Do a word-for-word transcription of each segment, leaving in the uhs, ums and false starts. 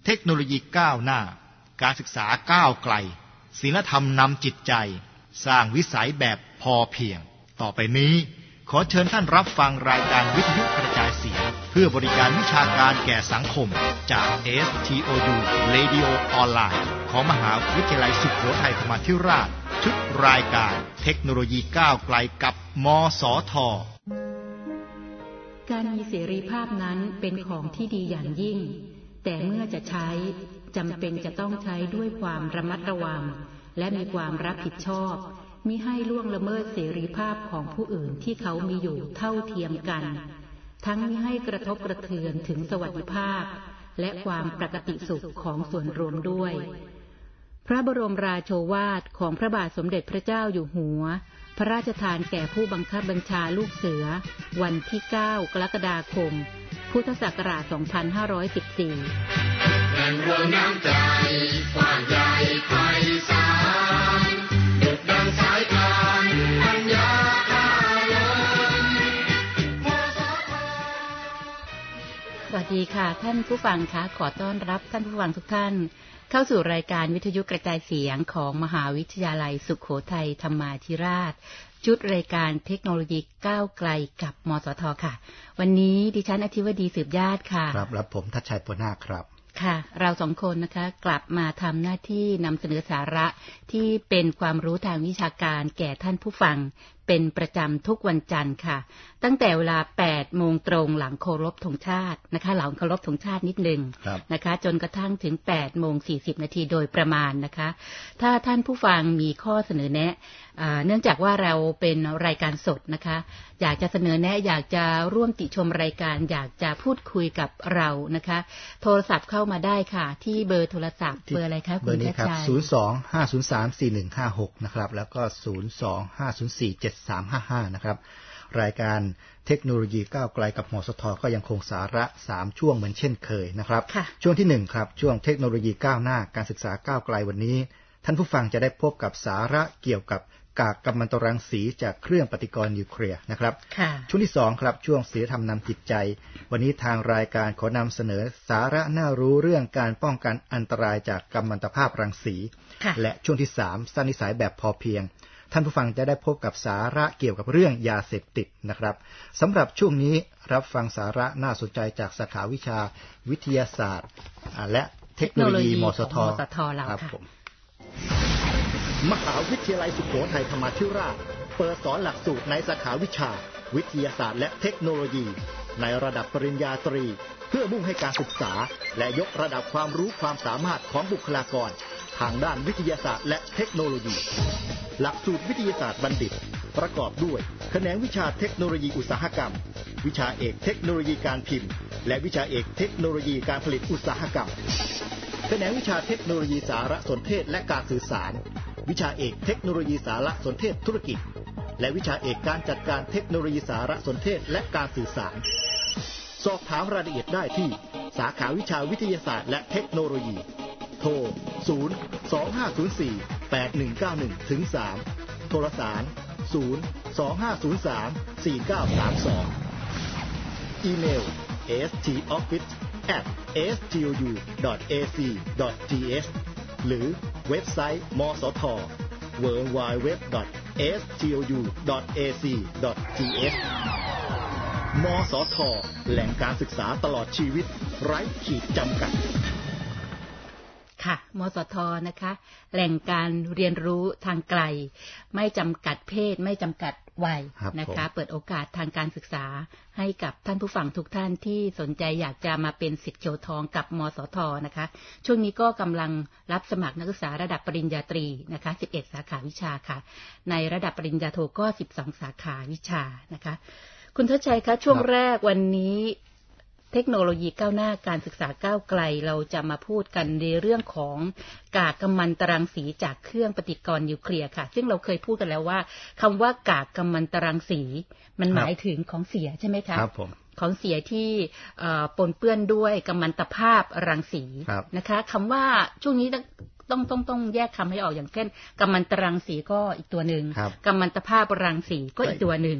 ทคโนโลยีก้าวหน้าการศึกษาก้าวไกลศีลธรรมนำจิตใจสร้างวิสัยแบบพอเพียงต่อไปนี้ขอเชิญท่านรับฟังรายการวิทยุกระจายเสียงเพื่อบริการวิชาการแก่สังคมจาก เอ เอส ที โอ ยู Radio Online ของมหาวิทยาลัยสุโขทัยธรรมาธิราชชุดรายการเทคโนโลยีก้าวไกลกับมสท. การมีเสรีภาพนั้นเป็นของที่ดีอย่างยิ่งแต่เมื่อจะใช้จำเป็นจะต้องใช้ด้วยความระมัดระวังและมีความรับผิดชอบมิให้ล่วงละเมิดเสรีภาพของผู้อื่นที่เขามีอยู่เท่าเทียมกันทั้งมิให้กระทบกระเทือนถึงสวัสดิภาพและความปกติสุขของส่วนรวมด้วยพระบรมราโชวาทของพระบาทสมเด็จพระเจ้าอยู่หัวพระราชทานแก่ผู้บังคับบัญชาลูกเสือวันที่เก้ากรกฎาคมพุทธศักราชสองพันห้าร้อยสิบสี่แห่งรวมน้ำใจกว้างใหญ่ไพศาลดุจดังสายทานปัญญาพาล้นสวัสดีค่ะท่านผู้ฟังคะขอต้อนรับท่านผู้ฟังทุกท่านเข้าสู่รายการวิทยุกระจายเสียงของมหาวิทยาลัยสุโขทัยธรรมาธิราชชุดรายการเทคโนโลยีก้าวไกลกับมสท.ค่ะวันนี้ดิฉันอธิวดีสืบญาติค่ะครับและผมทัชชัยปนาครับค่ะเราสองคนนะคะกลับมาทำหน้าที่นำเสนอสาระที่เป็นความรู้ทางวิชาการแก่ท่านผู้ฟังเป็นประจำทุกวันจันทร์ค่ะตั้งแต่เวลา แปดโมงตรงหลังเคารพธงชาตินะคะหลังเคารพธงชาตินิดนึงนะคะจนกระทั่งถึง แปดโมงสี่สิบนาทีโดยประมาณนะคะถ้าท่านผู้ฟังมีข้อเสนอแนะเนื่องจากว่าเราเป็นรายการสดนะคะอยากจะเสนอแนะอยากจะร่วมติชมรายการอยากจะพูดคุยกับเรานะคะโทรศัพท์เข้ามาได้ค่ะที่เบอร์โทรศัพท์เบอร์อะไรคะคุณชัยชัยศูนย์ สอง ห้า ศูนย์ สาม สี่ หนึ่ง ห้า หกนะครับแล้วก็ศูนย์ สอง ห้า ศูนย์ สี่ เจ็ด สาม ห้า ห้านะครับรายการเทคโนโลยีก้าวไกลกับมสท.ก็ยังคงสาระสามช่วงเหมือนเช่นเคยนะครับช่วงที่หนึ่งครับช่วงเทคโนโลยีก้าวหน้าการศึกษาก้าวไกลวันนี้ท่านผู้ฟังจะได้พบกับสาระเกี่ยวกับกากกัมมันตรังสีจากเครื่องปฏิกรณ์นิวเคลียร์นะครับช่วงที่สองครับช่วงศีลธรรมนำจิตใจวันนี้ทางรายการขอนำเสนอสาระน่ารู้เรื่องการป้องกันอันตรายจากกัมมันตภาพรังสีและช่วงที่สามสร้างนิสัยแบบพอเพียงท่านผู้ฟังจะได้พบกับสาระเกี่ยวกับเรื่องยาเสพติดนะครับสำหรับช่วงนี้รับฟังสาระน่าสนใจจากสาขาวิชาวิทยาศาสตร์และเทคโนโลยีมสท.ครับผมมหาวิทยาลัยสุโขทัยธรรมาธิราชเปิดสอนหลักสูตรในสาขาวิชาวิทยาศาสตร์และเทคโนโลยีในระดับปริญญาตรีเพื่อมุ่งให้การศึกษาและยกระดับความรู้ความสามารถของบุคลากรทางด้านวิทยาศาสตร์และเทคโนโลยีหลักสูตรวิทยาศาสตร์บัณฑิตประกอบด้วยแขนงวิชาเทคโนโลยีอุตสาหกรรมวิชาเอกเทคโนโลยีการพิมพ์และวิชาเอกเทคโนโลยีการผลิตอุตสาหกรรมแขนงวิชาเทคโนโลยีสารสนเทศและการสื่อสารวิชาเอกเทคโนโลยีสารสนเทศธุรกิจและวิชาเอกการจัดการเทคโนโลยีสารสนเทศและการสื่อสารสอบถามรายละเอียดได้ที่สาขาวิชาวิทยาศาสตร์และเทคโนโลยีโทร ศูนย์ สอง ห้า ศูนย์ สี่ แปด หนึ่ง เก้า หนึ่ง ถึง สาม โทรสาร ศูนย์ สอง ห้า ศูนย์ สาม สี่ เก้า สาม สองอีเมล เอ เอส ที ออฟฟิศ แอท เอ เอส ที โอ ยู ดอท เอ ซี ดอท ที เอช หรือเว็บไซต์มสท ดับเบิลยู ดับเบิลยู ดับเบิลยู ดอท เอ เอส ที โอ ยู ดอท เอ ซี ดอท ที เอช มสท แหล่งการศึกษาตลอดชีวิตไร้ขีดจำกัดค่ะมสท.นะคะแหล่งการเรียนรู้ทางไกลไม่จำกัดเพศไม่จำกัดวัยนะคะเปิดโอกาสทางการศึกษาให้กับท่านผู้ฟังทุกท่านที่สนใจอยากจะมาเป็นศิษย์เขียวทองกับมสท.นะคะช่วงนี้ก็กำลังรับสมัครนักศึกษาระดับปริญญาตรีนะคะสิบเอ็ดสาขาวิชาค่ะในระดับปริญญาโทก็สิบสองสาขาวิชานะคะคุณทัชชัยคะช่วงแรกวันนี้เทคโนโลยีก้าวหน้าการศึกษาก้าวไกลเราจะมาพูดกันในเรื่องของกากกัมมันตรังสีจากเครื่องปฏิกรณ์นิวเคลียร์ค่ะซึ่งเราเคยพูดกันแล้วว่าคำว่ากากกัมมันตรังสีมันหมายถึงของเสียใช่ไหมคะครับผมของเสียที่ปนเปื้อนด้วยกัมมันตภาพรังสีนะคะคำว่าช่วงนี้ต้องต้องต้องแยกคำให้ออกอย่างเช่นกัมมันตรังสีก็อีกตัวหนึ่งกัมมันตภาพรังสีก็อีกตัวหนึ่ง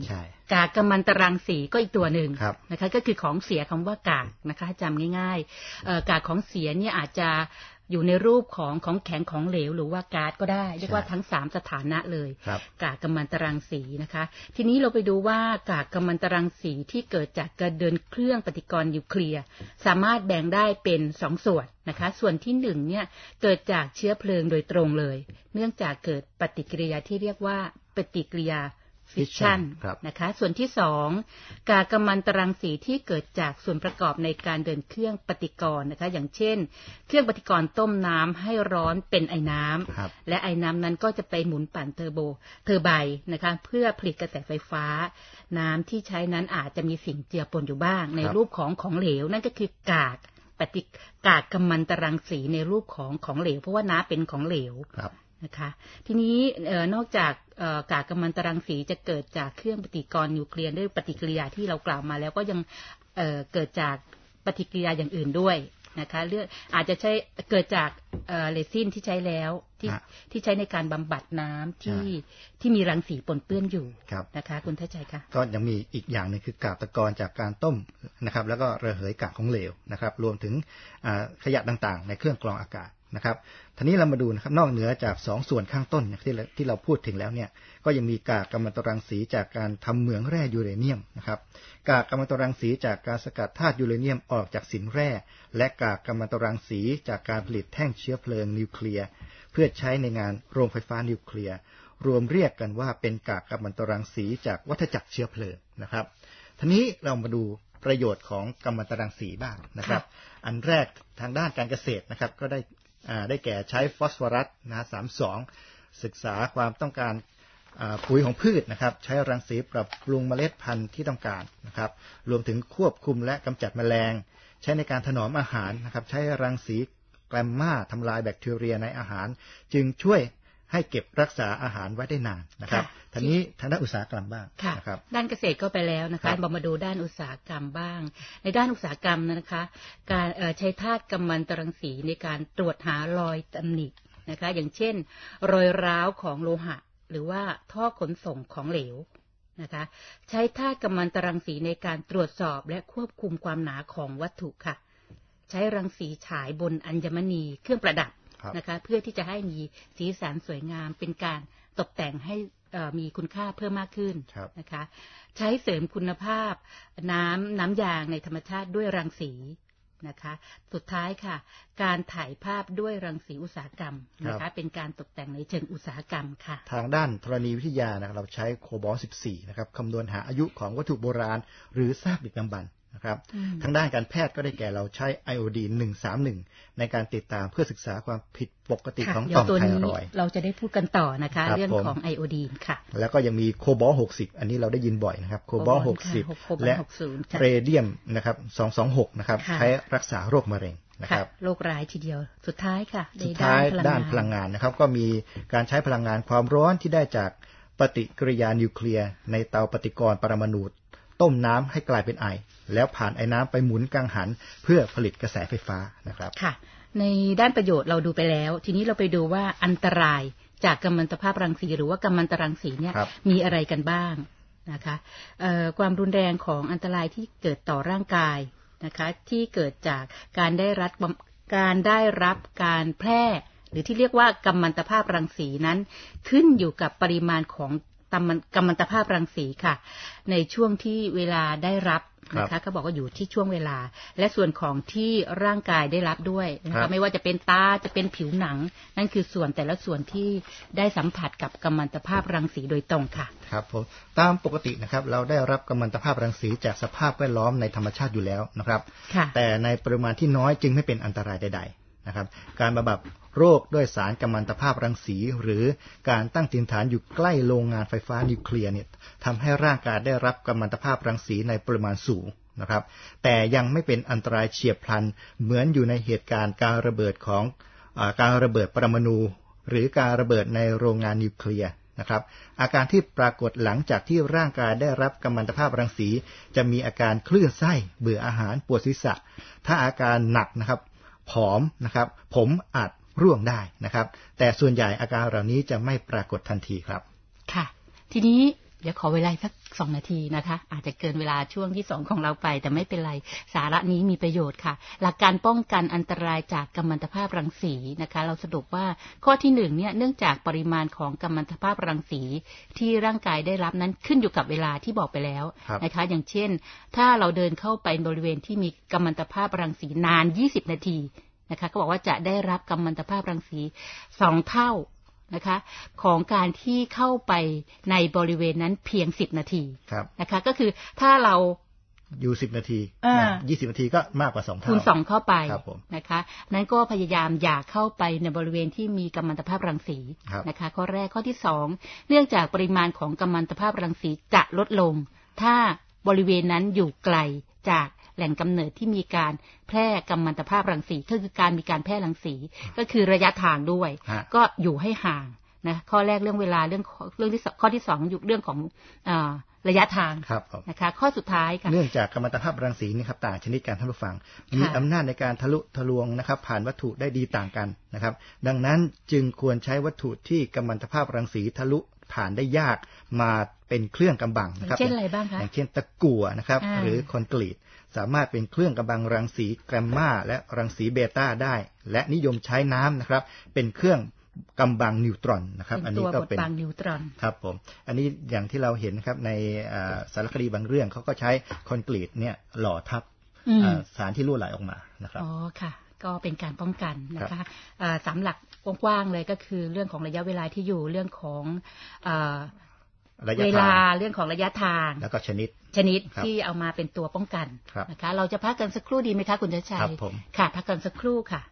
กากกัมมันตรังสีก็อีกตัวหนึ่งนะคะก็คือของเสียคำว่ากากนะคะจำง่ายๆกากของเสียเนี่ยอาจจะอยู่ในรูปของของแข็งของเหลวหรือว่าก๊าซก็ได้เรียกว่าทั้งสามสถานะเลยกากกัมมันตรังสีนะคะทีนี้เราไปดูว่ากากกัมมันตรังสีที่เกิดจากการเดินเครื่องปฏิกรณ์นิวเคลียร์สามารถแบ่งได้เป็นสองส่วนนะคะส่วนที่หนึ่งเนี่ยเกิดจากเชื้อเพลิงโดยตรงเลยเนื่องจากเกิดปฏิกิริยาที่เรียกว่าปฏิกิริยาฟิชชันนะคะส่วนที่สองกากกัมมันตรังสีที่เกิดจากส่วนประกอบในการเดินเครื่องปฏิกรณ์นะคะอย่างเช่นเครื่องปฏิกรณ์ต้มน้ำให้ร้อนเป็นไอน้ำและไอน้ำนั้นก็จะไปหมุนปั่นเทอร์โบเทอร์ไบน์นะคะเพื่อผลิตกระแสไฟฟ้าน้ำที่ใช้นั้นอาจจะมีสิ่งเจือปนอยู่บ้างในรูปของของเหลวนั่นก็คือกากปฏิกากกัมมันตรังสีในรูปของของเหลวเพราะว่าน้ำเป็นของเหลวนะคะทีนี้นอกจากกากกัมมันตรังสีจะเกิดจากเครื่องปฏิกรณ์นิวเคลียร์ด้วยปฏิกิริยาที่เรากล่าวมาแล้วก็ยังเอ่อเกิดจากปฏิกิริยาอย่างอื่นด้วยนะคะเรื่องอาจจะใช้เกิดจากเรซินที่ใช้แล้วที่ที่ใช้ในการบำบัดน้ำที่ที่มีรังสีปนเปื้อนอยู่นะคะคุณทัชชัยคะก็ยังมีอีกอย่างนึงคือกากตะกอนจากการต้มนะครับแล้วก็ระเหยกากของเหลวนะครับรวมถึงขยะต่างๆในเครื่องกรองอากาศนะครับทีนี้เรามาดูนะครับนอกเหนือจากสองส่วนข้างต้นที่ที่เราพูดถึงแล้วเนี่ยก็ยังมีกากกัมมันตรังสีจากการทำเหมืองแร่ยูเรเนียมนะครับกากกัมมันตรังสีจากการสกัดธาตุยูเรเนียมออกจากสินแร่และกากกัมมันตรังสีจากการผลิตแท่งเชื้อเพลิงนิวเคลียร์เพื่อใช้ในงานโรงไฟฟ้านิวเคลียร์รวมเรียกกันว่าเป็นกากกัมมันตรังสีจากวัฏจักรเชื้อเพลิงนะครับทีนี้เรามาดูประโยชน์ของกัมมันตรังสีบ้างนะครับอันแรกทางด้านการเกษตรนะครับก็ได้ได้แก่ใช้ฟอสฟอรัสนะสามสองศึกษาความต้องการปุ๋ยของพืชนะครับใช้รังสีปรับปรุงเมล็ดพันธุ์ที่ต้องการนะครับรวมถึงควบคุมและกำจัดแมลงใช้ในการถนอมอาหารนะครับใช้รังสีแกลมมาทำลายแบคทีเรียในอาหารจึงช่วยให้เก็บรักษาอาหารไว้ได้นานนะครับทีนี้ทางด้านอุตสาหกรรมบ้างนะครับด้านเกษตรก็ไปแล้วนะคะเรามาดูด้านอุตสาหกรรมบ้างในด้านอุตสาหกรรมนะคะการใช้ธาตุกัมมันตรังสีในการตรวจหารอยตำหนินะคะอย่างเช่นรอยร้าวของโลหะหรือว่าท่อขนส่งของเหลวนะคะใช้ธาตุกัมมันตรังสีในการตรวจสอบและควบคุมความหนาของวัตถุค่ะใช้รังสีฉายบนอัญมณีเครื่องประดับนะคะเพื่อที่จะให้มีสีสันสวยงามเป็นการตกแต่งให้มีคุณค่าเพิ่มมากขึ้นนะคะใช้เสริมคุณภาพน้ำน้ำยางในธรรมชาติด้วยรังสีนะคะสุดท้ายค่ะการถ่ายภาพด้วยรังสีอุตสาหกรรมนะคะเป็นการตกแต่งในเชิงอุตสาหกรรมค่ะทางด้านธรณีวิทยานะเราใช้โคบอลต์สิบสี่นะครับคำนวณหาอายุของวัตถุโบราณหรือซากดึกดำบรรพ์นะครับทางด้านการแพทย์ก็ได้แก่เราใช้ไอโอดีนหนึ่งสามหนึ่งในการติดตามเพื่อศึกษาความผิดปกติของต่อมไทรอยด์เราจะได้พูดกันต่อนะคะเรื่องของไอโอดีนค่ะแล้วก็ยังมีโคบอลต์หกสิบอันนี้เราได้ยินบ่อยนะครับโคบอลต์หกสิบและเรเดียมนะครับสองสองหกนะครับใช้รักษาโรคมะเร็งนะครับโรคร้ายทีเดียวสุดท้ายค่ะสุดท้ายด้านพลังงานนะครับก็มีการใช้พลังงานความร้อนที่ได้จากปฏิกิริยานิวเคลียร์ในเตาปฏิกรณ์ปรมาณูต้มน้ำให้กลายเป็นไอแล้วผ่านไอ้น้ำไปหมุนกังหันเพื่อผลิตกระแสไฟฟ้านะครับค่ะในด้านประโยชน์เราดูไปแล้วทีนี้เราไปดูว่าอันตรายจากกัมมันตภาพรังสีหรือว่ากัมมันตรังสีเนี่ยมีอะไรกันบ้างนะคะความรุนแรงของอันตรายที่เกิดต่อร่างกายนะคะที่เกิดจากการได้รับการได้รับการแพร่หรือที่เรียกว่ากัมมันตภาพรังสีนั้นขึ้นอยู่กับปริมาณของกัมมันตภาพรังสีค่ะในช่วงที่เวลาได้รับนะคะเขาบอกว่าอยู่ที่ช่วงเวลาและส่วนของที่ร่างกายได้รับด้วยนะคะไม่ว่าจะเป็นตาจะเป็นผิวหนังนั่นคือส่วนแต่ละส่วนที่ได้สัมผัสกับกัมมันตภาพรังสีโดยตรงค่ะครับผมตามปกตินะครับเราได้รับกัมมันตภาพรังสีจากสภาพแวดล้อมในธรรมชาติอยู่แล้วนะครับแต่ในปริมาณที่น้อยจึงไม่เป็นอันตรายใดๆนะครับการบำบัดโรคด้วยสารกัมมันตภาพรังสีหรือการตั้งถิ่นฐานอยู่ใกล้โรงงานไฟฟ้านิวเคลียร์เนี่ยทำให้ร่างกายได้รับกัมมันตภาพรังสีในปริมาณสูงนะครับแต่ยังไม่เป็นอันตรายเฉียบพลันเหมือนอยู่ในเหตุการณ์การระเบิดของอ่าการระเบิดปรมาณูหรือการระเบิดในโรงงานนิวเคลียร์นะครับอาการที่ปรากฏหลังจากที่ร่างกายได้รับกัมมันตภาพรังสีจะมีอาการคลื่นไส้เบื่ออาหารปวดศีรษะถ้าอาการหนักนะครับผอมนะครับผมอาจร่วงได้นะครับแต่ส่วนใหญ่อาการเหล่านี้จะไม่ปรากฏทันทีครับค่ะทีนี้เดี๋ยวขอเวลาสักสองนาทีนะคะอาจจะเกินเวลาช่วงที่สองของเราไปแต่ไม่เป็นไรสาระนี้มีประโยชน์ค่ะหลักการป้องกันอันตรายจากกัมมันตภาพรังสีนะคะเราสรุปว่าข้อที่หนึ่งเนี่ยเนื่องจากปริมาณของกัมมันตภาพรังสีที่ร่างกายได้รับนั้นขึ้นอยู่กับเวลาที่บอกไปแล้วนะคะอย่างเช่นถ้าเราเดินเข้าไปบริเวณที่มีกัมมันตภาพรังสีนานยี่สิบนาทีนะคะก็บอกว่าจะได้รับกัมมันตภาพรังสีสองเท่านะคะของการที่เข้าไปในบริเวณนั้นเพียงสิบนาทีนะคะก็คือถ้าเราอยู่สิบนาทียี่สิบนาทีก็มากกว่าสองเท่าคูณสองเข้าไปนะคะนั้นก็พยายามอย่าเข้าไปในบริเวณที่มีกัมมันตภาพรังสีนะคะข้อแรกข้อที่สองเนื่องจากปริมาณของกัมมันตภาพรังสีจะลดลงถ้าบริเวณนั้นอยู่ไกลจากแหล่งกำเนิดที่มีการแพร่กัมมันตภาพรังสีก็คือการมีการแพร่รังสีก็คือระยะทางด้วยก็อยู่ให้ห่างนะข้อแรกเรื่องเวลาเรื่องเรื่องที่ข้อที่สองอยู่เรื่องของอ่าระยะทางนะคะข้อสุดท้ายค่ะเนื่องจากกัมมันตภาพรังสีนี่ครับต่างชนิดกันท่านผู้ฟังมีอำนาจในการทะลุทะลวงนะครับผ่านวัตถุได้ดีต่างกันนะครับดังนั้นจึงควรใช้วัตถุที่กัมมันตภาพรังสีทะลุผ่านได้ยากมาเป็นเครื่องกำบังนะครับเช่นอะไรบ้างคะอย่างเช่นตะกั่วนะครับหรือคอนกรีตสามารถเป็นเครื่องกำบังรังสีแกรมมาและรังสีเบต้าได้และนิยมใช้น้ำนะครับเป็นเครื่องกำบังนิวตรอนนะครับอันนี้ก็เป็นตัวบดบังนิวตรอนครับผมอันนี้อย่างที่เราเห็นนะครับในสารคดีบางเรื่องเขาก็ใช้คอนกรีตเนี่ยหล่อทับสารที่รั่วไหลออกมานะครับอ๋อค่ะก็เป็นการป้องกันนะคะสามหลักกว้างๆเลยก็คือเรื่องของระยะเวลาที่อยู่เรื่องของเวลาเรื่องของระยะทางแล้วก็ชนิดชนิดที่เอามาเป็นตัวป้องกันนะคะเราจะพักกันสักครู่ดีไหมคะคุณชัยชัยครับผมค่ะพักกันสักครู่ค่ะ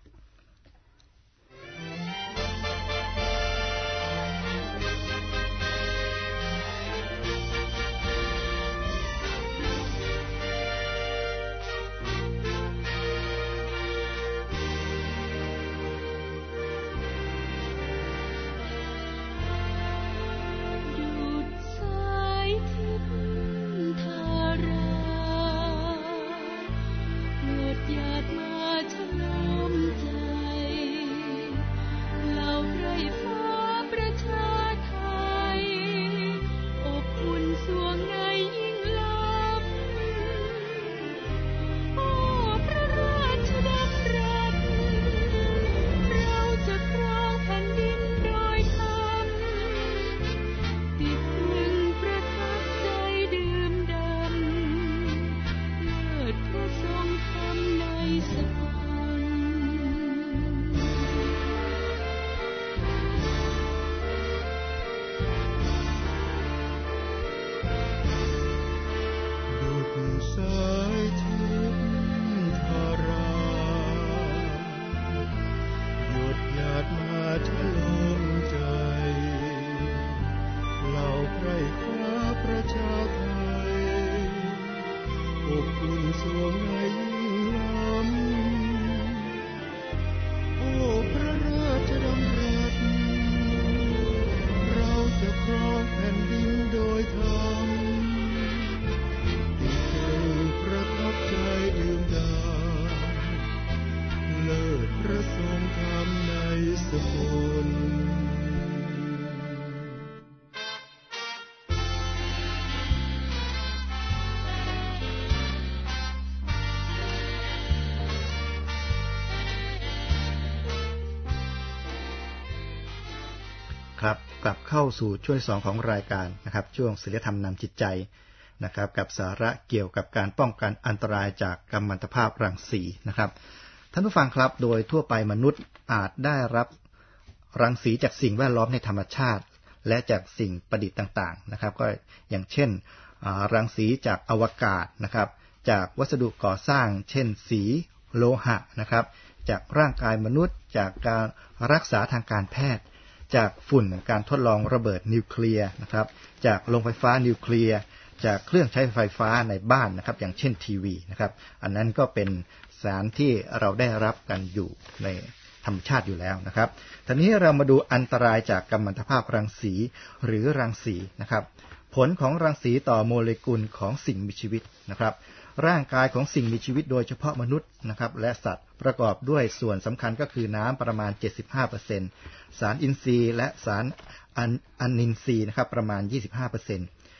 ครับกลับเข้าสู่ช่วงสองของรายการนะครับช่วงศีลธรรมนำจิตใจนะครับกับสาระเกี่ยวกับการป้องกันอันตรายจากกัมมันตภาพรังสีนะครับท่านผู้ฟังครับโดยทั่วไปมนุษย์อาจได้รับรังสีจากสิ่งแวดล้อมในธรรมชาติและจากสิ่งประดิษฐ์ต่างๆนะครับก็อย่างเช่นรังสีจากอวกาศนะครับจากวัสดุก่อสร้างเช่นสีโลหะนะครับจากร่างกายมนุษย์จากการรักษาทางการแพทย์จากฝุ่นการทดลองระเบิดนิวเคลียร์นะครับจากโรงไฟฟ้านิวเคลียร์จากเครื่องใช้ไฟฟ้าในบ้านนะครับอย่างเช่นทีวีนะครับอันนั้นก็เป็นสารที่เราได้รับกันอยู่ในธรรมชาติอยู่แล้วนะครับทีนี้เรามาดูอันตรายจากกัมมันตภาพรังสีหรือรังสีนะครับผลของรังสีต่อโมเลกุลของสิ่งมีชีวิตนะครับร่างกายของสิ่งมีชีวิตโดยเฉพาะมนุษย์นะครับและสัตว์ประกอบด้วยส่วนสำคัญก็คือน้ำประมาณ เจ็ดสิบห้าเปอร์เซ็นต์ สารอินทรีย์และสารอันอินทรีย์นะครับประมาณ ยี่สิบห้าเปอร์เซ็นต์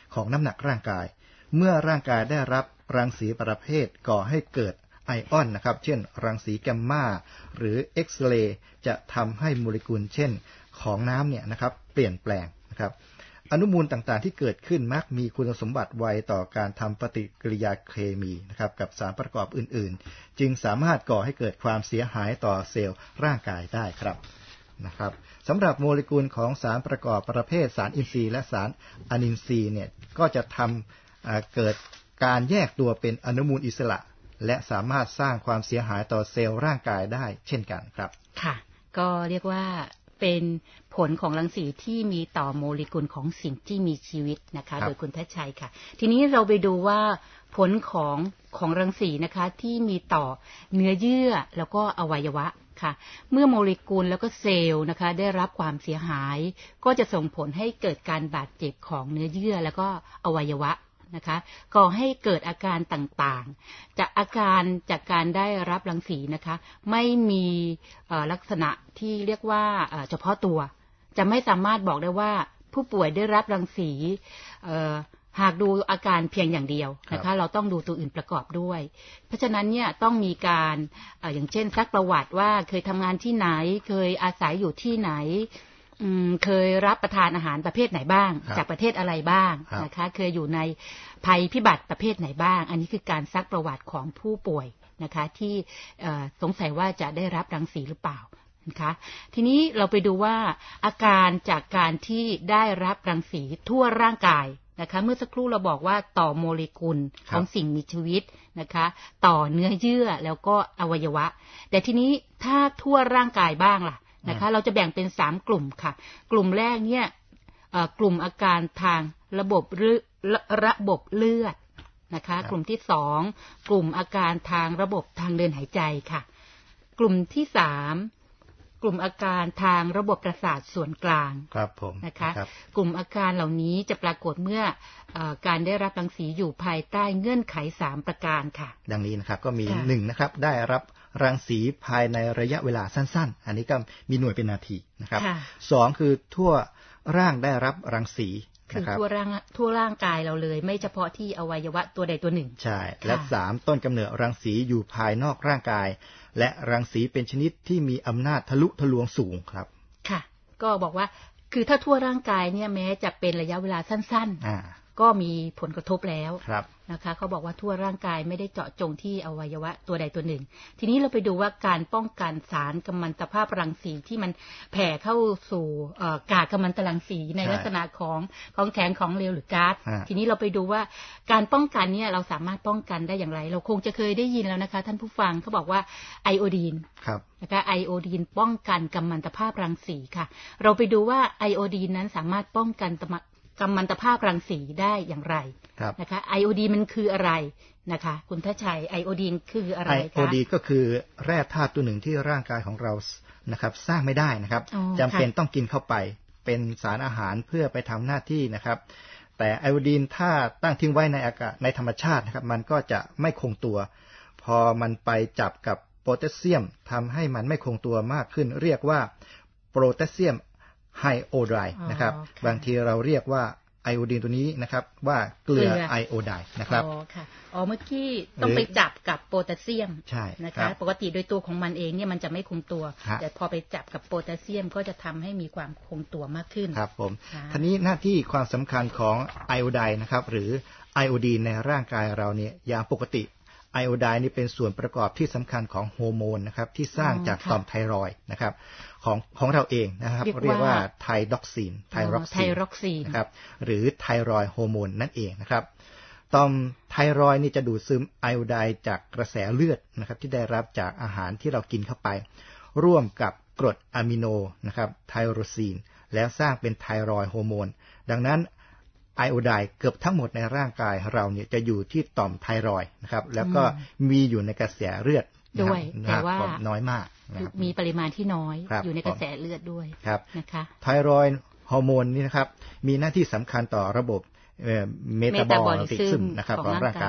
ของน้ำหนักร่างกายเมื่อร่างกายได้รับรังสีประเภทก่อให้เกิดไอออนนะครับเช่นรังสีแกมมาหรือเอ็กซเรย์จะทำให้โมเลกุลเช่นของน้ำเนี่ยนะครับเปลี่ยนแปลงนะครับอนุมูลต่างๆที่เกิดขึ้นมักมีคุณสมบัติไวต่อการทำปฏิกิริยาเคมีนะครับกับสารประกอบอื่นๆจึงสามารถก่อให้เกิดความเสียหายต่อเซลล์ร่างกายได้ครับนะครับสำหรับโมเลกุลของสารประกอบประเภทสารอินทรีย์และสารอนินทรีย์เนี่ยก็จะทำเกิดการแยกตัวเป็นอนุมูลอิสระและสามารถสร้างความเสียหายต่อเซลล์ร่างกายได้เช่นกันครับค่ะก็เรียกว่าเป็นผลของรังสีที่มีต่อโมเลกุลของสิ่งที่มีชีวิตนะคะโดยคุณทัชชัยค่ะทีนี้เราไปดูว่าผลของของรังสีนะคะที่มีต่อเนื้อเยื่อแล้วก็อวัยวะค่ะเมื่อโมเลกุลแล้วก็เซลล์นะคะได้รับความเสียหายก็จะส่งผลให้เกิดการบาดเจ็บของเนื้อเยื่อแล้วก็อวัยวะนะคะก่อให้เกิดอาการต่างๆจากอาการจากการได้รับรังสีนะคะไม่มีลักษณะที่เรียกว่าเฉพาะตัวจะไม่สามารถบอกได้ว่าผู้ป่วยได้รับรังสีหากดูอาการเพียงอย่างเดียวนะคะเราต้องดูตัวอื่นประกอบด้วยเพราะฉะนั้นเนี่ยต้องมีการอย่างเช่นซักประวัติว่าเคยทำงานที่ไหนเคยอาศัยอยู่ที่ไหนเคยรับประทานอาหารประเภทไหนบ้างจากประเทศอะไรบ้างนะคะเคยอยู่ในภัยพิบัติประเภทไหนบ้างอันนี้คือการซักประวัติของผู้ป่วยนะคะที่สงสัยว่าจะได้รับรังสีหรือเปล่านะคะทีนี้เราไปดูว่าอาการจากการที่ได้รับรังสีทั่วร่างกายนะคะเมื่อสักครู่เราบอกว่าต่อโมเลกุลของสิ่งมีชีวิตนะคะต่อเนื้อเยื่อแล้วก็อวัยวะแต่ทีนี้ถ้าทั่วร่างกายบ้างล่ะนะคะเราจะแบ่งเป็นสามกลุ่มค่ะกลุ่มแรกเนี่ยกลุ่มอาการทางระบบระบบเลือดนะคะกลุ่มที่สองกลุ่มอาการทางระบบทางเดินหายใจค่ะกลุ่มที่สามกลุ่มอาการทางระบบประสาทส่วนกลางครับผมนะคะกลุ่มอาการเหล่านี้จะปรากฏเมื่อการได้รับรังสีอยู่ภายใต้เงื่อนไขสามประการค่ะดังนี้นะครับก็มีหนึ่งนะครับได้รับรังสีภายในระยะเวลาสั้นๆอันนี้ก็มีหน่วยเป็นนาทีนะครับสองคือทั่วร่างได้รับรังสีคือทั่วร่างทั่วร่างกายเราเลยไม่เฉพาะที่อวัยวะตัวใดตัวหนึ่งใช่และสามต้นกำเนิดรังสีอยู่ภายนอกร่างกายและรังสีเป็นชนิดที่มีอำนาจทะลุทะลวงสูงครับค่ะก็บอกว่าคือถ้าทั่วร่างกายเนี่ยแม้จะเป็นระยะเวลาสั้นๆก็มีผลกระทบแล้วนะคะเขาบอกว่าทั่วร่างกายไม่ได้เจาะจงที่อวัยวะตัวใดตัวหนึ่งทีนี้เราไปดูว่าการป้องกันสารกัมมันตภาพรังสีที่มันแผ่เข้าสู่กากกัมมันตรังสีในลักษณะของของแข็งของเหลวหรือก๊าซทีนี้เราไปดูว่าการป้องกันเนี่ยเราสามารถป้องกันได้อย่างไรเราคงจะเคยได้ยินแล้วนะคะท่านผู้ฟังเขาบอกว่าไอโอดีนนะคะไอโอดีนป้องกันกัมมันตภาพรังสีค่ะเราไปดูว่าไอโอดีนนั้นสามารถป้องกันกัมมันตภาพรังสีได้อย่างไรนะคะไอโอดีนมันคืออะไรนะคะคุณทัชชัยไอโอดีนคืออะไรคะไอโอดีนก็คือแร่ธาตุตัวหนึ่งที่ร่างกายของเรานะครับสร้างไม่ได้นะครับจำเป็นต้องกินเข้าไปเป็นสารอาหารเพื่อไปทำหน้าที่นะครับแต่ไอโอดีนถ้าตั้งทิ้งไว้ในอากาศในธรรมชาตินะครับมันก็จะไม่คงตัวพอมันไปจับกับโพแทสเซียมทำให้มันไม่คงตัวมากขึ้นเรียกว่าโพแทสเซียมไฮโอไดร์นะครับบางทีเราเรียกว่าไอโอดีนตัวนี้นะครับว่าเกลือไอโอไดร์นะครับอ๋อค่ะอ๋อเมื่อกี้ต้องไปจับกับโพแทสเซียมใช่นะคะปกติโดยตัวของมันเองเนี่ยมันจะไม่คงตัวแต่พอไปจับกับโพแทสเซียมก็จะทำให้มีความคงตัวมากขึ้นครับผมทีนี้หน้าที่ความสำคัญของไอโอไดร์นะครับหรือไอโอดีนในร่างกายเราเนี่ยอย่างปกติไอโอไดร์นี่เป็นส่วนประกอบที่สำคัญของฮอร์โมนนะครับที่สร้างจากต่อมไทรอยด์นะครับของของเราเองนะครับเรียกว่าไทรอกซินไทรอกซินนะครับหรือไทรอยด์ฮอร์โมนนั่นเองนะครับต่อมไทรอยด์นี่จะดูดซึมไอโอไดร์จากกระแสเลือดนะครับที่ได้รับจากอาหารที่เรากินเข้าไปร่วมกับกรดอะมิโนนะครับไทโรซีนแล้วสร้างเป็นไทรอยด์ฮอร์โมนดังนั้นไอโอไดร์เกือบทั้งหมดในร่างกายเราเนี่ยจะอยู่ที่ต่อมไทรอยด์นะครับแล้วก็มีอยู่ในกระแสเลือดด้วยแต่ว่าน้อยมากมีปริมาณที่น้อยอยู่ในกระแสเลือดด้วยนะคะไทรอยด์ฮอร์โมนนี่นะครับมีหน้าที่สำคัญต่อระบบเมตาบอลิซึมนะครับของร่างกาย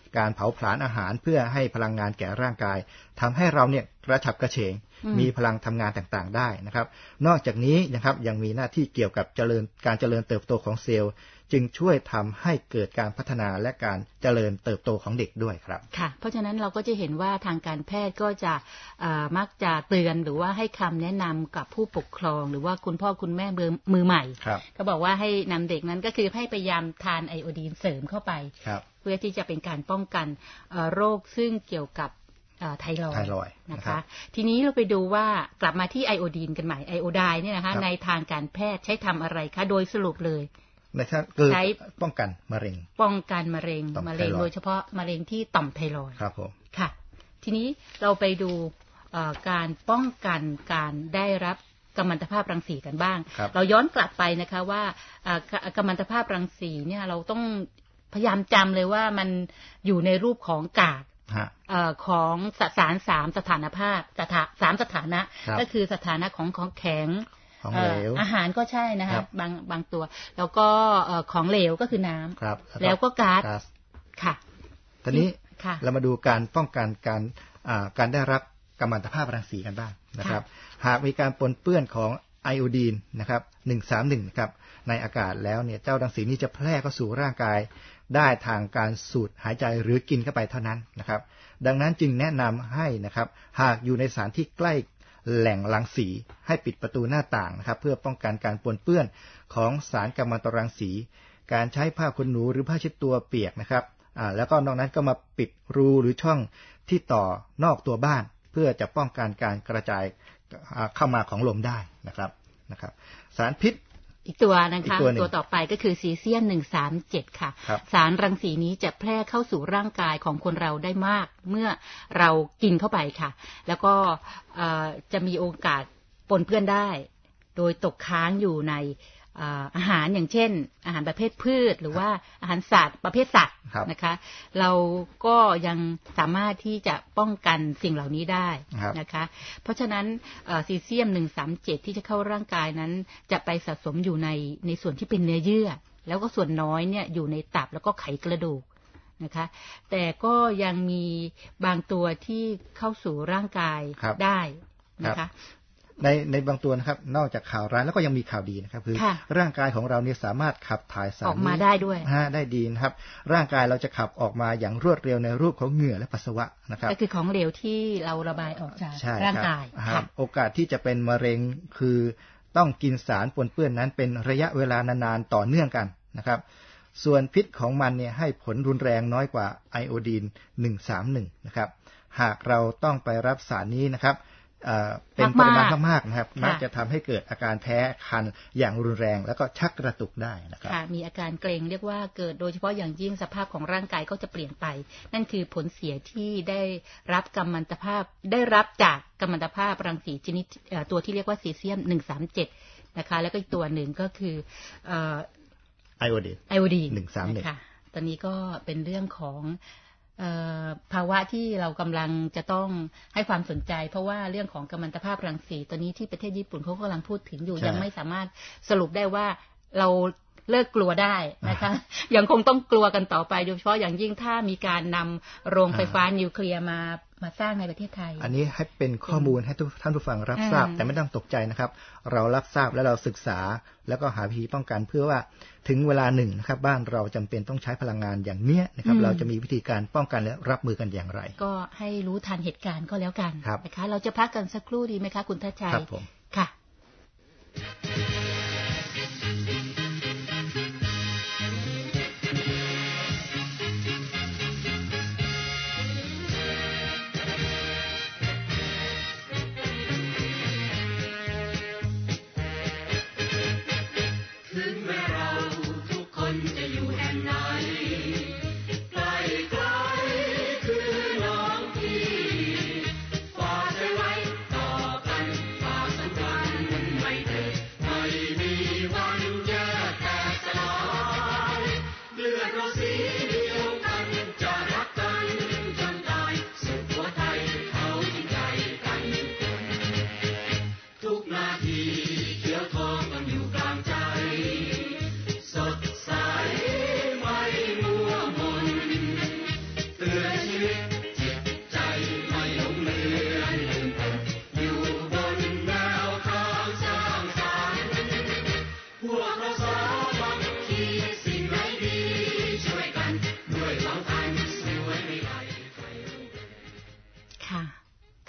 การเผาผลาญอาหารเพื่อให้พลังงานแก่ร่างกายทำให้เราเนี่ยกระฉับกระเฉงมีพลังทำงานต่างๆได้นะครับนอกจากนี้นะครับยังมีหน้าที่เกี่ยวกับเจริญการเจริญเติบโตของเซลล์จึงช่วยทำให้เกิดการพัฒนาและการเจริญเติบโตของเด็กด้วยครับค่ะเพราะฉะนั้นเราก็จะเห็นว่าทางการแพทย์ก็จะมักจะเตือนหรือว่าให้คำแนะนำกับผู้ปกครองหรือว่าคุณพ่อคุณแม่มือมือใหม่ก็บอกว่าให้นำเด็กนั้นก็คือให้พยายามทานไอโอดีนเสริมเข้าไปเพื่อที่จะเป็นการป้องกันโรคซึ่งเกี่ยวกับไทรอยด์นะคะทีนี้เราไปดูว่ากลับมาที่ไอโอดีนกันใหม่ไอโอไดน์เนี่ยนะคะในทางการแพทย์ใช้ทำอะไรคะโดยสรุปเลยใช้ป้องกันมะเร็งป้องกันมะเร็งมะเร็งโดยเฉพาะมะเร็งที่ต่อมไทรอยด์ครับผมค่ะทีนี้เราไปดูการป้องกันการได้รับกัมมันตภาพรังสีกันบ้างเราย้อนกลับไปนะคะว่ากัมมันตภาพรังสีเนี่ยเราต้องพยายามจำเลยว่ามันอยู่ในรูปของกากของสสารสามสถานภาพสามสถานะก็คือสถานะของของแข็งของเหลวอาหารก็ใช่นะคะบางบางตัวแล้วก็ของเหลวก็คือน้ำแล้วก็ก๊าซค่ะตอนนี้เรามาดูการป้องกันการการได้รับกัมมันตภาพรังสีกันบ้างนะครับหากมีการปนเปื้อนของไอโอดีนนะครับหนึ่งสามหนึ่งนะครับในอากาศแล้วเนี่ยเจ้ารังสีนี้จะแพร่เข้าสู่ร่างกายได้ทางการสูดหายใจหรือกินเข้าไปเท่านั้นนะครับดังนั้นจึงแนะนำให้นะครับหากอยู่ในสถานที่ใกล้แหล่งรังสีให้ปิดประตูหน้าต่างนะครับเพื่อป้องกันการปนเปื้อนของสารกัมมันตรังสีการใช้ผ้าขนหนูหรือผ้าเช็ดตัวเปียกนะครับอ่าแล้วก็นอกนั้นก็มาปิดรูหรือช่องที่ต่อนอกตัวบ้านเพื่อจะป้องกันการกระจายเข้ามาของลมได้นะครับนะครับสารพิษอีกตัวนะคะตัว, ตัวต่อไปก็คือซีเซียมหนึ่งสามเจ็ดค่ะสารรังสีนี้จะแพร่เข้าสู่ร่างกายของคนเราได้มากเมื่อเรากินเข้าไปค่ะแล้วก็จะมีโอกาสปนเปื้อนได้โดยตกค้างอยู่ในอาหารอย่างเช่นอาหารประเภทพืชหรือว่าอาหารสัตว์ประเภทสัตว์นะคะเราก็ยังสามารถที่จะป้องกันสิ่งเหล่านี้ได้นะคะเพราะฉะนั้นซีเซียมหนึ่งสามเจ็ดที่จะเข้าร่างกายนั้นจะไปสะสมอยู่ในในส่วนที่เป็นเนื้อเยื่อแล้วก็ส่วนน้อยเนี่ยอยู่ในตับแล้วก็ไขกระดูกนะคะแต่ก็ยังมีบางตัวที่เข้าสู่ร่างกายได้นะคะในในบางตัวนะครับนอกจากข่าวร้ายแล้วก็ยังมีข่าวดีนะครับคือร่างกายของเราเนี่ยสามารถขับถ่ายสารออกมาได้ด้วยฮะได้ดีนะครับร่างกายเราจะขับออกมาอย่างรวดเร็วในรูปของเหงื่อและปัสสาวะนะครับก็คือของเหลวที่เราระบายออกจากร่างกายโอกาสที่จะเป็นมะเร็งคือต้องกินสารปนเปื้อนนั้นเป็นระยะเวลานานๆต่อเนื่องกันนะครับส่วนพิษของมันเนี่ยให้ผลรุนแรงน้อยกว่าไอโอดีนหนึ่งสามหนึ่งนะครับหากเราต้องไปรับสารนี้นะครับเป็นปริมาณมากๆนะครับมักจะทำให้เกิดอาการแพ้คันอย่างรุนแรงแล้วก็ชักกระตุกได้นะครับมีอาการเกร็งเรียกว่าเกิดโดยเฉพาะอย่างยิ่งสภาพของร่างกายก็จะเปลี่ยนไปนั่นคือผลเสียที่ได้รับกัมมันตภาพได้รับจากกัมมันตภาพรังสีชนิดตัวที่เรียกว่าซีเซียมหนึ่งสามเจ็ดนะคะแล้วก็อีกตัวหนึ่งก็คือไอโอดีนไอโอดีนหนึ่งสามหนึ่งค่ะตอนนี้ก็เป็นเรื่องของภาวะที่เรากำลังจะต้องให้ความสนใจเพราะว่าเรื่องของกัมมันตภาพรังสีตัวนี้ที่ประเทศญี่ปุ่นเขากำลังพูดถึงอยู่ยังไม่สามารถสรุปได้ว่าเราเลิกกลัวได้นะคะยังคงต้องกลัวกันต่อไปโดยเฉพาะอย่างยิ่งถ้ามีการนำโรงไฟฟ้านิวเคลียร์มามาสร้างในประเทศไทยอันนี้ให้เป็นข้อมูลให้ทุกท่านผู้ฟังรับทราบแต่ไม่ต้องตกใจนะครับเรารับทราบแล้วเราศึกษาแล้วก็หาวิธีป้องกันเพื่อว่าถึงเวลาหนึ่งนะครับบ้านเราจำเป็นต้องใช้พลังงานอย่างเนี้ยนะครับเราจะมีวิธีการป้องกันและรับมือกันอย่างไรก็ให้รู้ทันเหตุการณ์ก็แล้วกันนะคะเราจะพักกันสักครู่ดีไหมคะคุณทัชชัยครับผมค่ะฝากใจไว้ต่อกันฝากสัญญาณ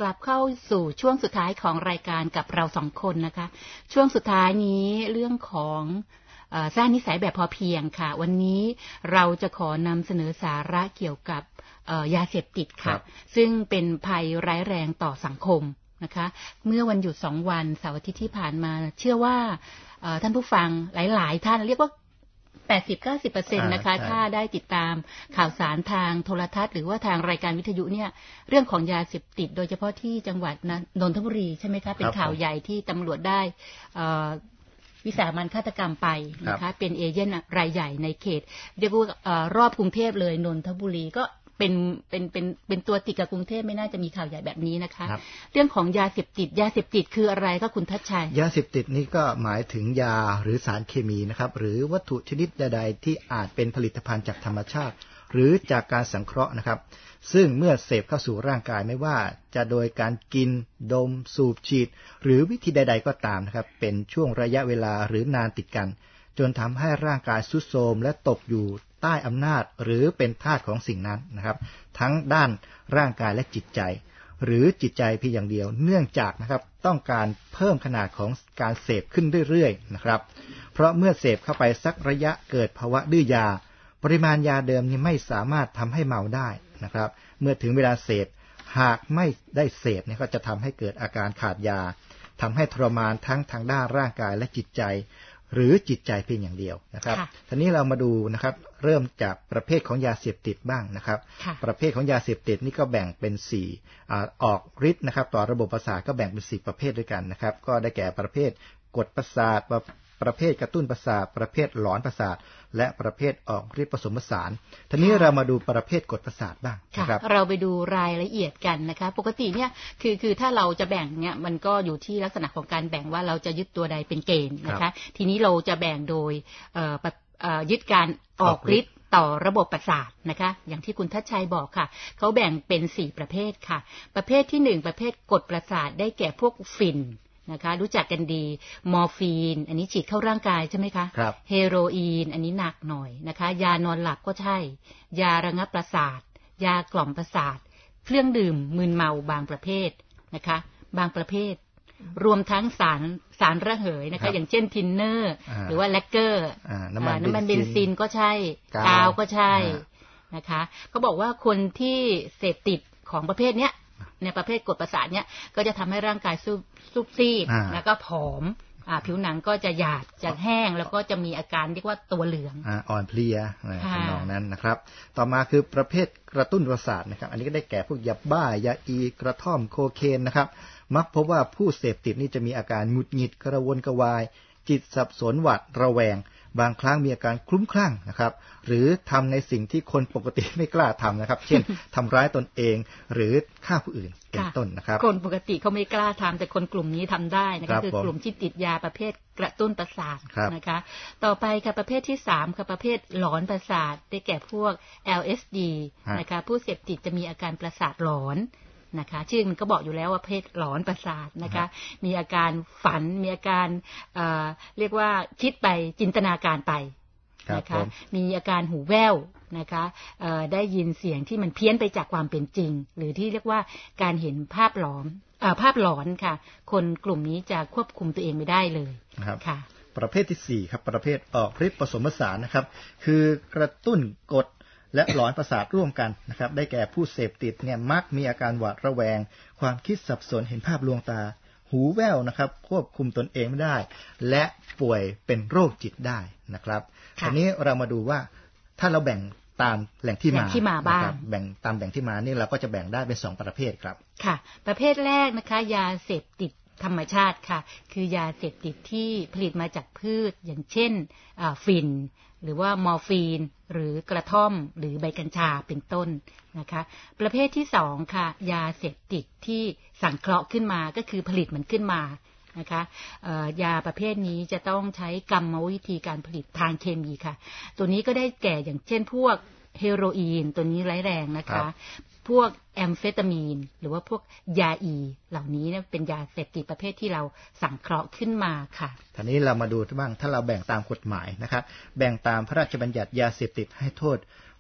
กลับเข้าสู่ช่วงสุดท้ายของรายการกับเราสองคนนะคะช่วงสุดท้ายนี้เรื่องของสร้างนิสัยแบบพอเพียงค่ะวันนี้เราจะขอนำเสนอสาระเกี่ยวกับยาเสพติดค่ะซึ่งเป็นภัยร้ายแรงต่อสังคมนะคะเมื่อวันหยุดสองวันเสาร์อาทิตย์ที่ผ่านมาเชื่อว่าท่านผู้ฟังหลายๆท่านเรียกว่า แปดสิบถึงเก้าสิบเปอร์เซ็นต์ นะคะถ้าได้ติดตามข่าวสารทางโทรทัศน์หรือว่าทางรายการวิทยุเนี่ยเรื่องของยาเสพติดโดยเฉพาะที่จังหวัดนนทบุรีใช่ไหมคะเป็นข่าวใหญ่ที่ตำรวจได้วิสามันฆาตกรรมไปนะคะเป็นเอเจนต์รายใหญ่ในเขตเรียกว่ารอบกรุงเทพเลยนนทบุรีก็เป็นเป็นเป็นเป็นตัวติดกับกรุงเทพไม่น่าจะมีข่าวใหญ่แบบนี้นะคะเรื่องของยาเสพติดยาเสพติดคืออะไรก็คุณทัชชัยยาเสพติดนี่ก็หมายถึงยาหรือสารเคมีนะครับหรือวัตถุชนิดใดๆที่อาจเป็นผลิตภัณฑ์จากธรรมชาติหรือจากการสังเคราะห์นะครับซึ่งเมื่อเสพเข้าสู่ร่างกายไม่ว่าจะโดยการกินดมสูบฉีดหรือวิธีใดๆก็ตามนะครับเป็นช่วงระยะเวลาหรือนานติดกันจนทำให้ร่างกายทรุดโทรมและตกอยู่ใต้อำนาจหรือเป็นทาสของสิ่งนั้นนะครับทั้งด้านร่างกายและจิตใจหรือจิตใจเพียงอย่างเดียวเนื่องจากนะครับต้องการเพิ่มขนาดของการเสพขึ้นเรื่อยๆนะครับเพราะเมื่อเสพเข้าไปสักระยะเกิดภาวะดื้อยาปริมาณยาเดิมนี้ไม่สามารถทำให้เมาได้นะครับเมื่อถึงเวลาเสพหากไม่ได้เสพเนี่ยก็จะทำให้เกิดอาการขาดยาทำให้ทรมานทั้งทางด้านร่างกายและจิตใจหรือจิตใจเพียงอย่างเดียวนะครับทีนี้เรามาดูนะครับเริ่มจากประเภทของยาเสพติดบ้างนะครับประเภทของยาเสพติดนี่ก็แบ่งเป็นสี่อ่าออกฤทธิ์นะครับต่อระบบประสาทก็แบ่งเป็นสี่ประเภทด้วยกันนะครับก็ได้แก่ประเภทกดประสาทประเภทกระตุ้นประสาทประเภทหลอนประสาทและประเภทออกฤทธิ์ผสมผสานทีนี้เรามาดูประเภทกดประสาทบ้างนะครับเราไปดูรายละเอียดกันนะคะปกติเนี่ยคือคือถ้าเราจะแบ่งเนี่ยมันก็อยู่ที่ลักษณะของการแบ่งว่าเราจะยึดตัวใดเป็นเกณฑ์นะคะทีนี้เราจะแบ่งโดยเอ่อเอ่อยึดการออกฤทธิ์ต่อระบบประสาทนะคะอย่างที่คุณทัชชัยบอกค่ะเขาแบ่งเป็นสี่ประเภทค่ะประเภทที่หนึ่งประเภทกดประสาทได้แก่พวกฟินนะคะรู้จักกันดีมอร์ฟีนอันนี้ฉีดเข้าร่างกายใช่ไหมคะครับเฮโรอีนอันนี้หนักหน่อยนะคะยานอนหลับก็ใช่ยาระงับประสาทยากล่อมประสาทเครื่องดื่มมึนเมาบางประเภทนะคะบางประเภทรวมทั้งสารสารระเหยนะคะอย่างเช่นทินเนอร์หรือว่าแลกเกอร์น้ำมันเบนซินก็ใช่กาวก็ใช่นะคะเขาบอกว่าคนที่เสพติดของประเภทเนี้ยในประเภทกดประสาทเนี้ยก็จะทำให้ร่างกายซุบซุบซีดแล้วก็ผอมผิวหนังก็จะหยาบจะแห้งแล้วก็จะมีอาการเรียกว่าตัวเหลืองอ่อนเพลียทำนองนั้นนะครับต่อมาคือประเภทกระตุ้นประสาทนะครับอันนี้ก็ได้แก่พวกยาบ้ายาอีกระท่อมโคเคนนะครับมักพบว่าผู้เสพติดนี่จะมีอาการหงุดหงิดกระวนกระวายจิตสับสนหวาดระแวงบางครั้งมีอาการคลุ้มคลั่งนะครับหรือทำในสิ่งที่คนปกติไม่กล้าทำนะครับเช่นทำร้ายตนเองหรือฆ่าผู้อื่นเป็นต้นนะครับคนปกติเขาไม่กล้าทำแต่คนกลุ่มนี้ทำได้นะคะคือกลุ่มที่ติดยาประเภทกระตุ้นประสาทนะคะต่อไปค่ะประเภทที่สามค่ะประเภทหลอนประสาทได้แก่พวก แอล เอส ดี นะคะผู้เสพติดจะมีอาการประสาทหลอนนะคะชื่อมันก็บอกอยู่แล้วว่าเพศหลอนประสาทนะคะมีอาการฝันมีอาการ เอ่อ เรียกว่าคิดไปจินตนาการไปนะคะมีอาการหูแว่วนะคะได้ยินเสียงที่มันเพี้ยนไปจากความเป็นจริงหรือที่เรียกว่าการเห็นภาพหลอนภาพหลอนค่ะคนกลุ่มนี้จะควบคุมตัวเองไม่ได้เลยค่ะประเภทที่สี่ครับประเภทออกฤทธิ์ผสมผสานนะครับคือกระตุ้นกดและหลอนประสาทร่วมกันนะครับได้แก่ผู้เสพติดเนี่ยมักมีอาการหวาดระแวงความคิดสับสนเห็นภาพลวงตาหูแว่วนะครับควบคุมตนเองไม่ได้และป่วยเป็นโรคจิตได้นะครับทีนี้เรามาดูว่าถ้าเราแบ่งตามแหล่งที่มาที่มาบ้างแบ่งตามแหล่งที่มานี่เราก็จะแบ่งได้เป็นสองประเภทครับค่ะประเภทแรกนะคะยาเสพติดธรรมชาติค่ะคือยาเสพติดที่ผลิตมาจากพืชอย่างเช่นฟินหรือว่ามอร์ฟีนหรือกระท่อมหรือใบกัญชาเป็นต้นนะคะประเภทที่สองค่ะยาเสพติดที่สังเคราะห์ขึ้นมาก็คือผลิตมันขึ้นมานะคะยาประเภทนี้จะต้องใช้กรรมวิธีการผลิตทางเคมีค่ะตัวนี้ก็ได้แก่อย่างเช่นพวกเฮโรอีนตัวนี้ร้ายแรงนะคะพวกแอมเฟตามีนหรือว่าพวกยาอีเหล่านี้เนี่ยเป็นยาเสพติดประเภทที่เราสังเคราะห์ขึ้นมาค่ะทีนี้เรามาดูบ้างถ้าเราแบ่งตามกฎหมายนะครับแบ่งตามพระราชบัญญัติยาเสพติดให้โทษ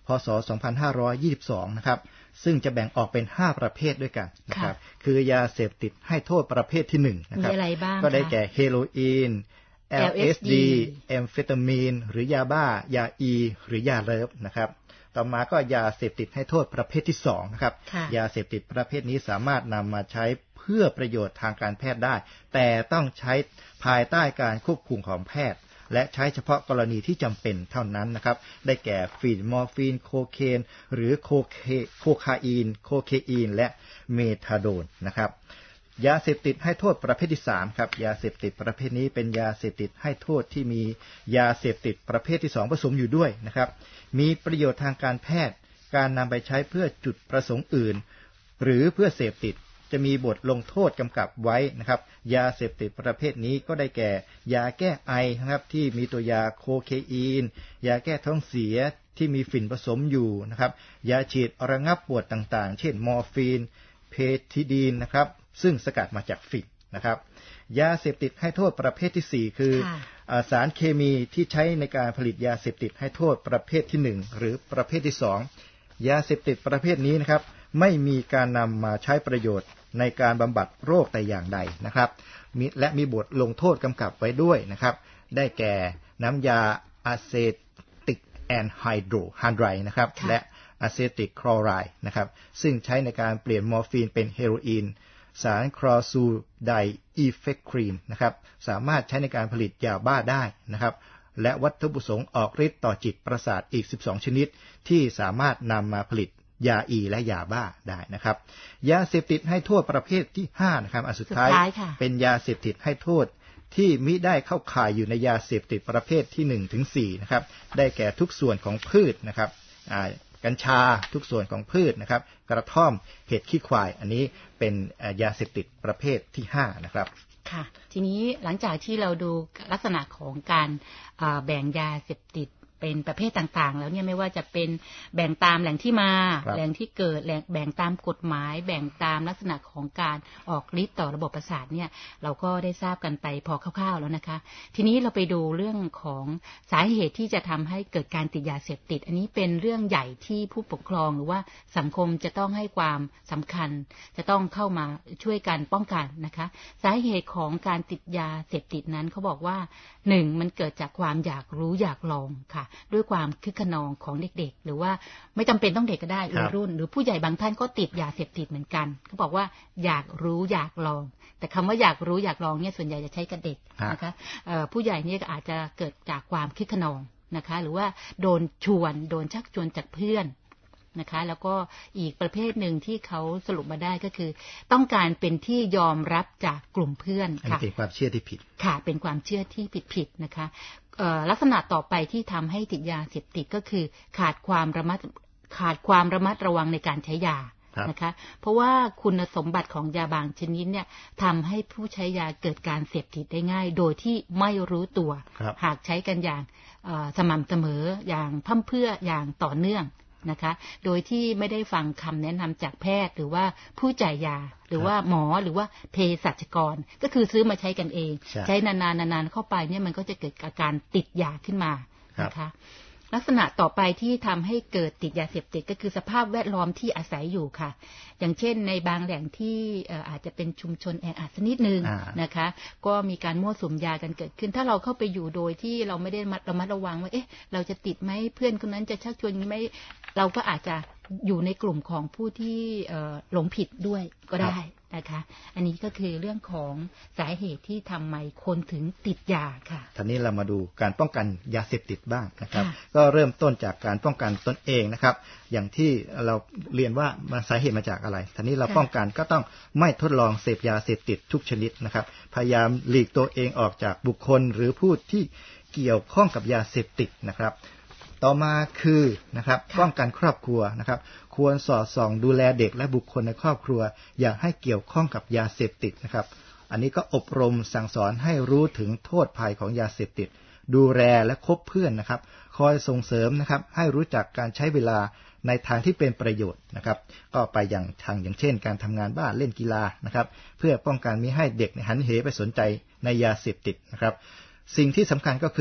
พ.ศ. สองพันห้าร้อยยี่สิบสองนะครับซึ่งจะแบ่งออกเป็นห้าประเภทด้วยกันนะครับคือยาเสพติดให้โทษประเภทที่หนึ่งนะครับก็ได้แก่เฮโรอีน แอล เอส ดี แอมเฟตามีนหรือยาบ้ายาอีหรือยาเลิฟนะครับต่อมาก็ยาเสพติดให้โทษประเภทที่สองนะครับยาเสพติดประเภทนี้สามารถนำมาใช้เพื่อประโยชน์ทางการแพทย์ได้แต่ต้องใช้ภายใต้การควบคุมของแพทย์และใช้เฉพาะกรณีที่จำเป็นเท่านั้นนะครับได้แก่ฟีนมอร์ฟีนโคเคนหรือโคเคโคคาอีนโคเคอีนและเมทาโดนนะครับยาเสพติดให้โทษประเภทที่สามครับยาเสพติดประเภทนี้เป็นยาเสพติดให้โทษที่มียาเสพติดประเภทที่สองผสมอยู่ด้วยนะครับมีประโยชน์ทางการแพทย์การนำไปใช้เพื่อจุดประสงค์อื่นหรือเพื่อเสพติดจะมีบทลงโทษกำกับไว้นะครับยาเสพติดประเภทนี้ก็ได้แก่ยาแก้ไอนะครับที่มีตัวยาโคเคอีนยาแก้ท้องเสียที่มีฝิ่นผสมอยู่นะครับยาฉีดระงับปวดต่างๆเช่นมอร์ฟีนเพทิดีนนะครับซึ่งสกัดมาจากฝิ่นนะครับยาเสพติดให้โทษประเภทที่สี่คือสารเคมีที่ใช้ในการผลิตยาเสพติดให้โทษประเภทที่หนึ่งหรือประเภทที่สองยาเสพติดประเภทนี้นะครับไม่มีการนำมาใช้ประโยชน์ในการบำบัดโรคแต่อย่างใดนะครับและมีบทลงโทษกำกับไว้ด้วยนะครับได้แก่น้ำยาอะเซติกแอนไฮโดรไฮดรายนะครับและอะเซติกคลอไรด์นะครับซึ่งใช้ในการเปลี่ยนมอร์ฟีนเป็นเฮโรอีนสารคลอซูไดอีเฟคครีมนะครับสามารถใช้ในการผลิตยาบ้าได้นะครับและวัตถุประสงค์ออกฤทธิ์ต่อจิตประสาทอีกสิบสองชนิดที่สามารถนำมาผลิตยาอีและยาบ้าได้นะครับยาเสพติดให้โทษประเภทที่ห้านะครับอันสุดท้ายเป็นยาเสพติดให้โทษที่มิได้เข้าข่ายอยู่ในยาเสพติดประเภทที่หนึ่งถึงสี่นะครับได้แก่ทุกส่วนของพืชนะครับกัญชาทุกส่วนของพืชนะครับกระท่อมเห็ดขี้ควายอันนี้เป็นยาเสพติดประเภทที่ห้านะครับค่ะทีนี้หลังจากที่เราดูลักษณะของการแบ่งยาเสพติดเป็นประเภทต่างๆแล้วเนี่ยไม่ว่าจะเป็นแบ่งตามแหล่งที่มาแหล่งที่เกิดแหล่งแบ่งตามกฎหมายแบ่งตามลักษณะของการออกฤทธิ์ต่อระบบประสาทเนี่ยเราก็ได้ทราบกันไปพอคร่าวๆแล้วนะคะทีนี้เราไปดูเรื่องของสาเหตุที่จะทำให้เกิดการติดยาเสพติดอันนี้เป็นเรื่องใหญ่ที่ผู้ปกครองหรือว่าสังคมจะต้องให้ความสำคัญจะต้องเข้ามาช่วยกันป้องกันนะคะสาเหตุของการติดยาเสพติดนั้นเขาบอกว่าหนึ่งมันเกิดจากความอยากรู้อยากลองค่ะด้วยความคึกขนองของเด็กๆหรือว่าไม่จำเป็นต้องเด็กก็ได้วัยรุ่นหรือผู้ใหญ่บางท่านก็ติดยาเสพติดเหมือนกันเขาบอกว่าอยากรู้อยากลองแต่คำว่าอยากรู้อยากลองเนี่ยส่วนใหญ่จะใช้กับเด็กนะคะผู้ใหญ่เนี่ยอาจจะเกิดจากความคึกขนองนะคะหรือว่าโดนชวนโดนชักชวนจากเพื่อนนะคะแล้วก็อีกประเภทหนึ่งที่เขาสรุปมาได้ก็คือต้องการเป็นที่ยอมรับจากกลุ่มเพื่อนค่ะเป็นความเชื่อที่ผิดค่ะเป็นความเชื่อที่ผิดๆนะคะลักษณะต่อไปที่ทำให้ติดยาเสพติดก็คือขาดความระมัดขาดความระมัดระวังในการใช้ยานะคะเพราะว่าคุณสมบัติของยาบางชนิดเนี่ยทำให้ผู้ใช้ยาเกิดการเสพติดได้ง่ายโดยที่ไม่รู้ตัวหากใช้กันอย่างสม่ำเสมออย่างพร่ำเพรื่ออย่างต่อเนื่องนะคะโดยที่ไม่ได้ฟังคำแนะนำจากแพทย์หรือว่าผู้จ่ายยาหรือว่าหมอหรือว่าเภสัชกรก็คือซื้อมาใช้กันเองใช้นานๆนานๆเข้าไปเนี่ยมันก็จะเกิดอาการติดยาขึ้นมานะคะลักษณะต่อไปที่ทำให้เกิดติดยาเสพติดก็คือสภาพแวดล้อมที่อาศัยอยู่ค่ะอย่างเช่นในบางแหล่งที่อาจจะเป็นชุมชนแออัดสักนิดนึงนะคะก็มีการมั่วสุมยากันเกิดขึ้นถ้าเราเข้าไปอยู่โดยที่เราไม่ได้ระมัดระวังว่าเอ๊ะเราจะติดไหมเพื่อนคนนั้นจะชักชวนไหมเราก็อาจจะอยู่ในกลุ่มของผู้ที่หลงผิดด้วยก็ได้นะคะอันนี้ก็คือเรื่องของสาเหตุที่ทำไมคนถึงติดยาค่ะทีนี้เรามาดูการป้องกันยาเสพติดบ้างนะครับก็เริ่มต้นจากการป้องกันตนเองนะครับอย่างที่เราเรียนว่ามันสาเหตุมาจากอะไรทีนี้เราป้องกันก็ต้องไม่ทดลองเสพยาเสพติดทุกชนิดนะครับพยายามหลีกตัวเองออกจากบุคคลหรือผู้ที่เกี่ยวข้องกับยาเสพติดนะครับต่อมาคือนะครับป้องกันครอบครัวนะครับควรสอดส่องดูแลเด็กและบุคคลในครอบครัวอย่าให้เกี่ยวข้องกับยาเสพติดนะครับอันนี้ก็อบรมสั่งสอนให้รู้ถึงโทษภัยของยาเสพติดดูแลและคบเพื่อนนะครับคอยส่งเสริมนะครับให้รู้จักการใช้เวลาในทางที่เป็นประโยชน์นะครับก็ไปอย่างทางอย่างเช่นการทำงานบ้านเล่นกีฬานะครับเพื่อป้องกันมิให้เด็กหันเหไปสนใจในยาเสพติดนะครับสิ่งที่สำคัญก็คือ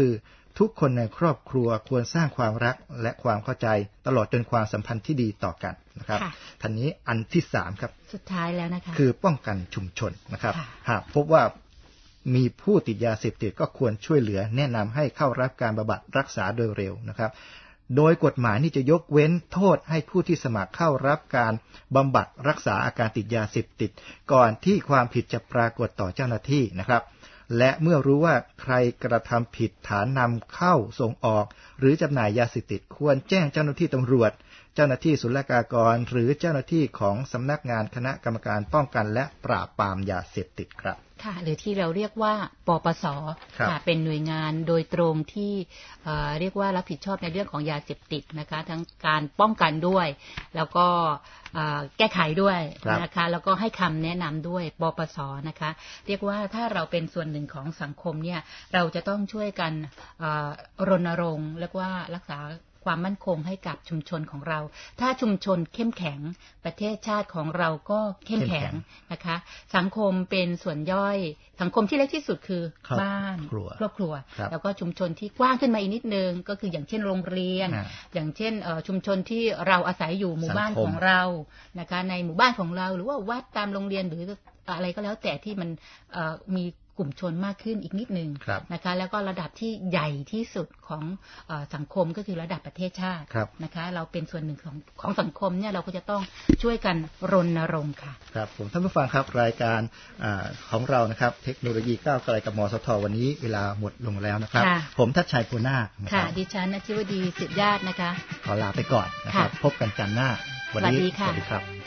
ทุกคนในครอบครัวควรสร้างความรักและความเข้าใจตลอดจนความสัมพันธ์ที่ดีต่อกันนะครับทันนี้อันที่สามครับสุดท้ายแล้วนะคะคือป้องกันชุมชนนะครับหากพบว่ามีผู้ติดยาเสพติดก็ควรช่วยเหลือแนะนำให้เข้ารับการบำบัดรักษาโดยเร็วนะครับโดยกฎหมายนี่จะยกเว้นโทษให้ผู้ที่สมัครเข้ารับการบำบัดรักษาอาการติดยาเสพติดก่อนที่ความผิดจะปรากฏต่อเจ้าหน้าที่นะครับและเมื่อรู้ว่าใครกระทำผิดฐานนำเข้าส่งออกหรือจำหน่ายยาเสพติดควรแจ้งเจ้าหน้าที่ตำรวจเจ้าหน้าที่ศุลกากรหรือเจ้าหน้าที่ของสำนักงานคณะกรรมการป้องกันและปราบปรามยาเสพติดครับค่ะหรือที่เราเรียกว่าปปส.ค่ะเป็นหน่วยงานโดยตรงที่เอ่อเรียกว่ารับผิดชอบในเรื่องของยาเสพติดนะคะทั้งการป้องกันด้วยแล้วก็แก้ไขด้วยนะคะแล้วก็ให้คำแนะนำด้วยปปส.นะคะเรียกว่าถ้าเราเป็นส่วนหนึ่งของสังคมเนี่ยเราจะต้องช่วยกันรณรงค์เรียกว่ารักษาความมั่นคงให้กับชุมชนของเราถ้าชุมชนเข้มแข็งประเทศชาติของเราก็เข้มแข็งนะคะสังคมเป็นส่วนย่อยสังคมที่เล็กที่สุดคือบ้านครอบครัวแล้วก็ชุมชนที่กว้างขึ้นมาอีกนิดนึงก็คืออย่างเช่นโรงเรียนอย่างเช่นชุมชนที่เราอาศัยอยู่หมู่บ้านของเรานะคะในหมู่บ้านของเราหรือว่าวัดตามโรงเรียนหรืออะไรก็แล้วแต่ที่มันมีกลุ่มชนมากขึ้นอีกนิดนึงนะคะแล้วก็ระดับที่ใหญ่ที่สุดของเอ่อสังคมก็คือระดับประเทศชาตินะคะเราเป็นส่วนหนึ่งของของสังคมเนี่ยเราก็จะต้องช่วยกันรณรงค์ค่ะครับผมท่านผู้ฟังครับรายการของเรานะครับเทคโนโลยีก้าวไกลกับมสทวันนี้เวลาหมดลงแล้วนะครับผมทัชชัยภูนาคค่ะดิฉันอธิวดีสิทธิญาตินะคะขอลาไปก่อนนะครับพบกันจันทร์หน้าวันนี้สวัสดีครับ